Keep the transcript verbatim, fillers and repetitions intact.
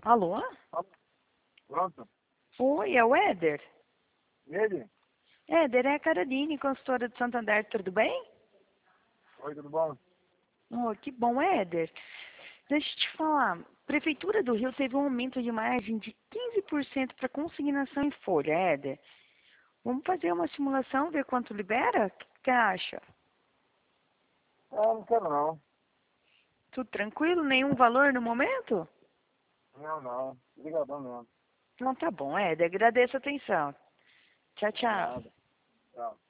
Alô? Pronto? Oi, é o Éder? Ele? Éder, é a Caroline, consultora de Santander, tudo bem? Oi, tudo bom? Oh, que bom, Éder. Deixa eu te falar, a Prefeitura do Rio teve um aumento de margem de quinze por cento para consignação em folha, Éder. Vamos fazer uma simulação, ver quanto libera? O que você acha? Ah, não quero não. Tudo tranquilo? Nenhum valor no momento? Não, não. Obrigadão mesmo. Então tá bom, Éder, agradeço a atenção. Tchau, tchau. Nada. Tchau.